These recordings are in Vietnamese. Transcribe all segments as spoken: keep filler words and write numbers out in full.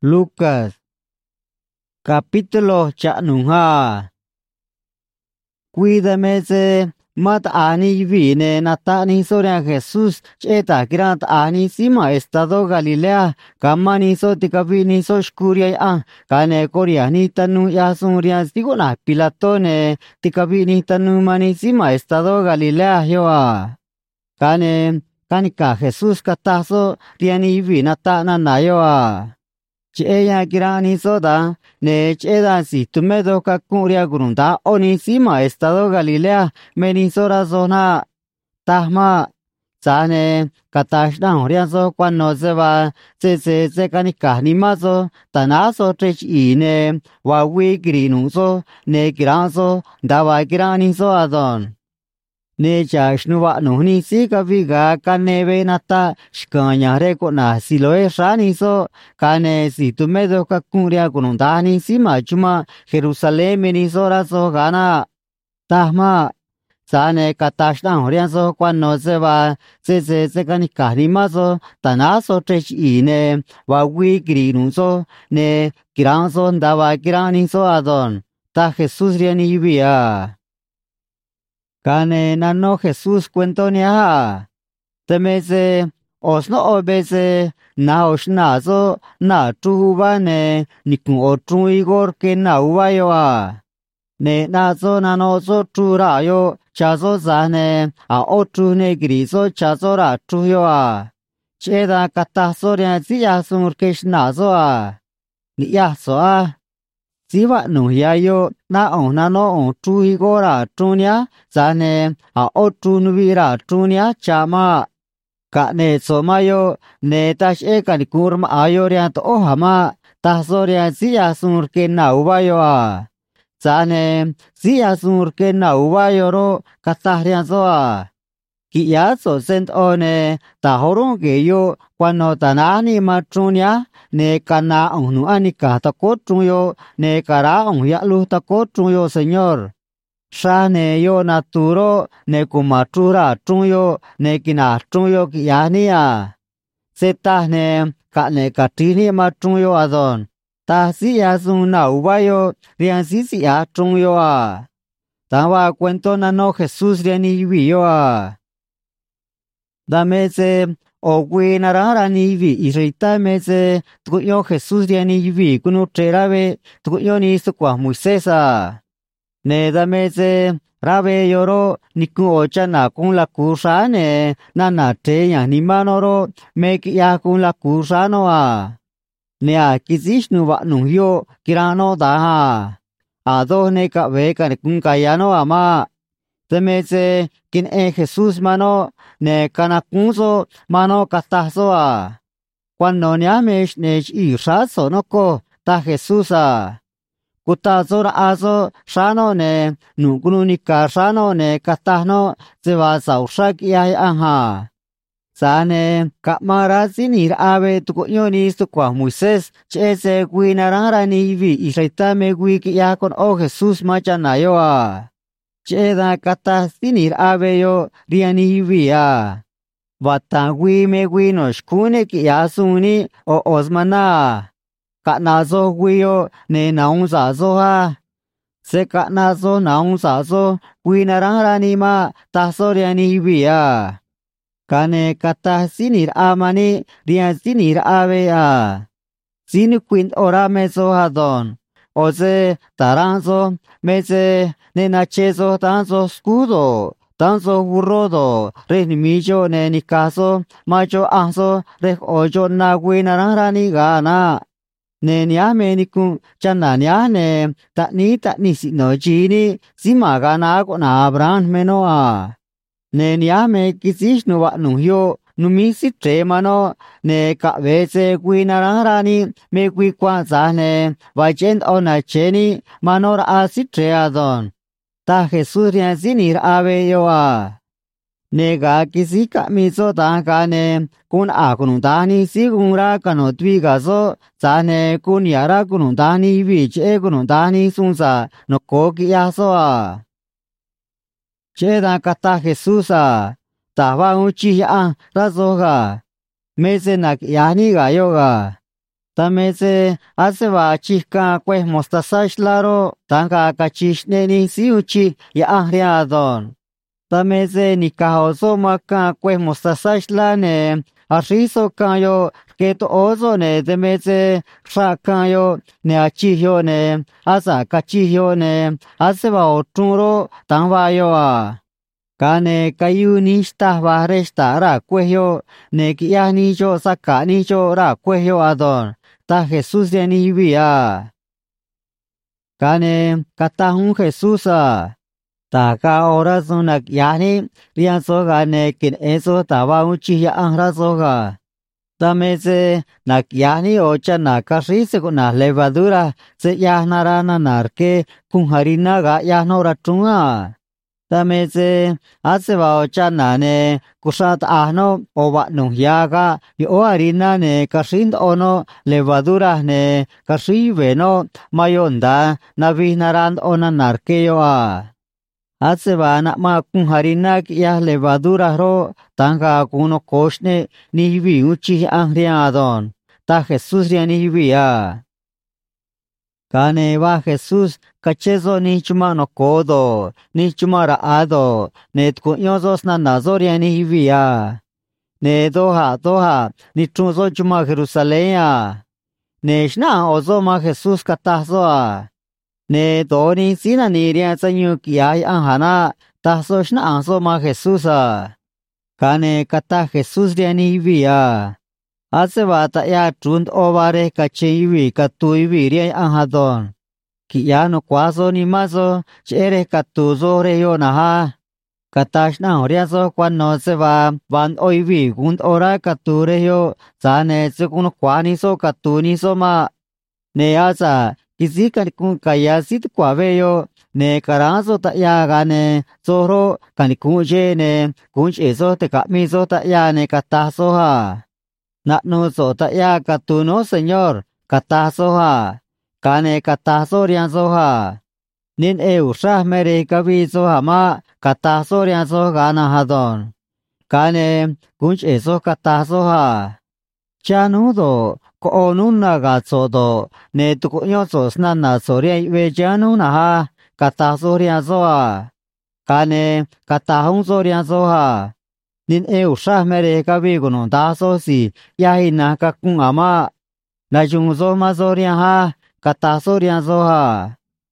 Lucas capítulo cha'nunha. Cuídamese mat ani vine natani soria Jesús cheta grant ani sima estado Galilea kamani so tikavini so shkuria a kane koreani tanu ya suria siguna pilatone tikavini tanu mani sima estado Galilea yoa kane kanika Jesús kataso riani vinata nanayoa Cheya kirani soda, ne cheda si tumedo kakuria grunda onisima estado Galilea menisora zona tahma zane katashna oriazo cuando se va se se se kanika nimazo tanazo trech ine wawi grinuzo ne kiranzo dava kirani so adon. Ne chashnuwa nuhni si kaviga kaneve nata shkanyare kona siloe shani so kane si tumedo kakuria kunundani si machuma Jerusalem ni sora so gana tahma sane katashna horian so kwano se va se se se kanika rimazo tanazo trech ine wawi grinu so ne kiranzo ndava kirani so adon ta Jesus riani via Kane nano Jesús cuento niya. Temese osno obese na osnazo na tuhubane nikun otru igor ke na uvayoa. Ne nazo nanozo turayo chazo zane a otru negrizo chazo ra tuyoa. Cheda katazo rianzilla sumurkesh nazoa. Niyazoa. Siva nuhiayo na ona no otru igora trunya zane a otru nuvira trunya chama kane somayo ne tash e kanikurma ayoriant ohama tasoria siya surke na uvayo a zane siya surke na uvayoro katahrian zoa Kiyazo sent one tahorun geyo kwano tanani matrunya ne kana onu anika takotruyo ne kara on yalu takotruyo señor. Shane yo naturo ne kumatura truyo ne kina truyo kiyania. Seta ne kane katini matruyo adon. Ta siya suna uvayo rian sisiya truyo a. Tawa cuento nano Jesús riani viyo a. Damese o guinarara ni vi irita mese tuyo Jesús riani vi kunu trerabe tuyo ni sukwa Moisesa ne damese rabe yoro niku ochana kun la kusane nana teya ni manoro meki ya kun la kusano a ne a kizishnu wa nu yo kirano da ado ne ka ve ka kun kayano ama Temese kin e Jesús mano ne kanakunzo mano katazoa. Cuando niamesh nech irazo noko ta Jesús a. Kutazora azo shano ne nukununika shano ne katahno zeva saushak yai anja. Sane kamara sinir ave tukuyoni sukwa Moisés chese guinarara ni vi israitame wiki ya con o Jesús machanayoa. Cheda kata sinir abeyo riani via. Vatawi me wino shkune ki asuni o osmana. Kanazo wio ne naunzazo ha. Se kanazo naunzazo winarangranima taso riani via. Kane kata sinir amani rian sinir abea. Sinu quint ora meso hadon. Oze taranzo mese nenachezo tanzo scudo tanzo burrodo renimillo ne nikazo macho anzo re ojo na winarani gana ne niame nikun chanania ne tani tani sino jini sima gana ko na Abraham menoa ne niame kisishnu wa nuhyo numisi tremano ne kabeze guinarani me guikwa zane vachend ona cheni manor asitreadon ta Jesús rian sinir abeyoa nega kisi kamizo tangane kun akunundani sigunra kanotvigazo zane kun yara kunundani viche kunundani sunsa nokokiyasoa cheda kata Jesús a Tava uchi ya razoga. Mese nak yani ga yoga. ta me se ase va chica pues mostaza claro tanga kachish ne ni siuchi ya ahriadon ta me se ni kaoso maka pues mostaza ne arriso kayo que to ozo ne de me se kayo ne achihyo ne asa kachihyo ne ase va oturo tan va yo a kane kayu ni sta va resta ra cuello ne kia ni yo saka ni yo ra cuello adon ta Jesús de ni via kane kata un Jesús a ta ka ora sonak yani rian so ga ne kin eso ta va un chi ya an ra so ga ta me se nak yani o cha na ka ri se na levadura se ya na ra na nar ke kun harina ga ya no ra tunga ta me se ase va o cha na ne kusat a no o va no ya ga y o harina ne ka rin o no levadura ne ka ri ve no mayonda na vi naran o na nar ke yo a ase va na ma kun harina ya levadura ro tanga kuno koshne ni vi uchi angriadon ta Jesús ya ni vi a kane va Jesús kachezo ni chuma no kodo ni chuma ra ado ne tkunyozos na nazoria ni vi a ne doha doha ni chuzo chuma Jerusalén a ne shna ozo ma Jesús katazo a ne doni sina ni ria sanyu kiai an hana taso shna anso ma Jesús a kane kata Jesús ria ni vi a ase vata ya trunt ovare kachivi katuivi ria an hadon ki ya no kwazo ni mazo chere katuzo re yo na ha katash na horia so kwan no se va van oivi gunt ora kature yo zane se kun kwani so katuni so ma ne asa kisi kan kun kaya sit kwave yo ne karazo ta ya gane zoro kan kun je ne kun che so te ka mi so ta ya ne kataso ha na no so ta ya katuno señor kataso ha kane kataso rian so ha nin e usha mere kavi so ha ma kataso rian so gana hadon kane kun che so kataso ha chanu do ko onun na ga so do ne tu ko yo so sna na so ri we chanu na ha kataso rian so ha kane katahon so rian so ha nin e usha mere kavi gono da so si ya ina ka kun ama na jung so ma so rian ha kataso rian so ha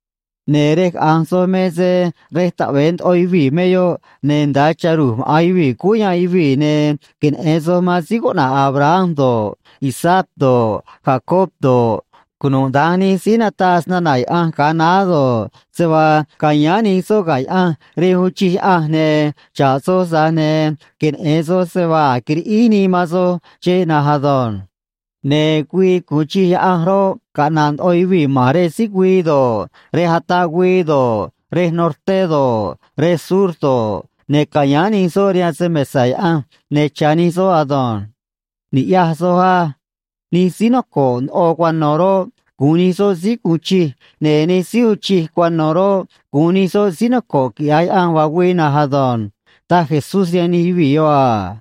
ne rek an so me se resta vent oi vi me yo ne da charu ai vi ku ya i vi ne kin e so ma si ko na Abraham do Isaac do Jacob do kuno dani sinatas na nai an kanado se va kanyani so kai an re hu chi a ne cha so sa ne kin e so se va kri ini ma so che na hadon ne quy cu chi a ro kanan oi vi mare si quy do re hata quy do re norte do re sur do ne kanyani so ria se mesai a ne chani so adon ni ya so ha ni sino ko o kwan noro kuni so si kuchi ne ni si uchi kwan noro kuni so sino ko ki ai an wa we na hadon ta Jesús ya ni vi yo a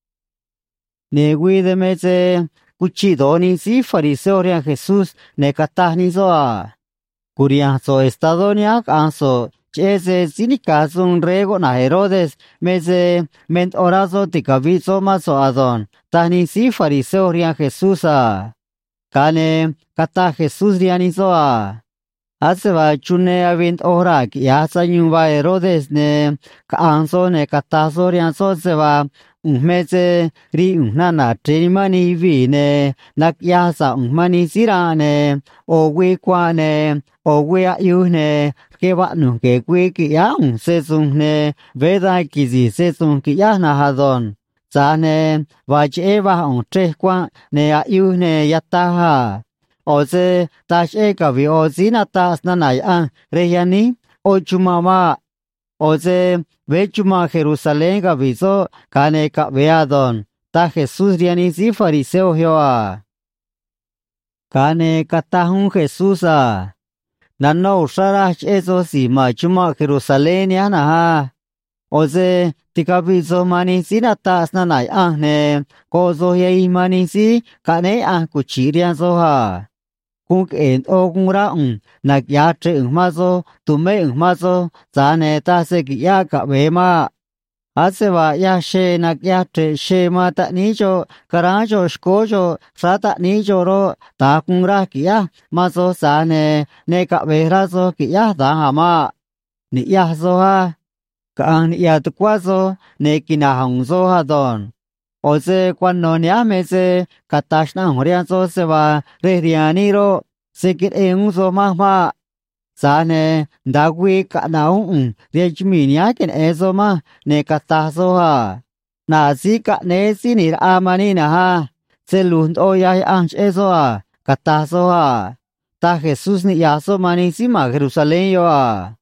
ne we de me se kuchi do ni si fariseo ria Jesús ne kata ni so a kuria so estado ni ak anso chese sinika sun rego na Herodes me se ment orazo tikaviso maso adon tani si fariseo ria Jesús a kane kata Jesús ria ni so a hace va chune avint ora ki asa nyumba Herodes ne ka anso ne kata so ria so se va meze ri nana trimani vi ne nak ya sa mani sira ne o we kwa ne o we a yu ne ke wa nu ke kwe ki ya un se sung ne veda ki zi se sung ki ya na hadon za ne va che va un tre kwa ne a yu ne ya ta ha o se ta she ka vi o zina ta na na ya re ya ni o chuma ma o se vechuma Jerusalén ga viso kane ka veadon ta Jesús riani si fariseo joa kane kata hun Jesús a nano usara eso si ma chuma Jerusalén ya na ha ô dê thì cả vị số mà ní xí nà ta sna nải à nè cô số hay mà ní xí cả nấy à của chỉ riêng số hà cũng kén ô cũng ra ừm nạc giá trị ừm mà số tụi mấy ừm mà số giá nè ta sẽ kỹ ya cả về mà à sẽ và ya xe nạc ya trị xe mà ta ní cho cả ra chosko cho sa ta ní cho rồi ta cũng ra kỹ ya mà số giá nè nè cả về ra số kỹ ya ta hả mà ní ya số ha cả ní ya tu qua số nè kỹ na hồng số ha don Ose cuando niame se katashna horian so se va rerianiro se kit e un so mahma sane dagwi ka na un de chimi nya ken e so ma ne kata so ha na si ka ne si ni amani na ha se lun o ya an e so ha kata so ha ta Jesus ni ya so mani si ma Jerusalem yo ha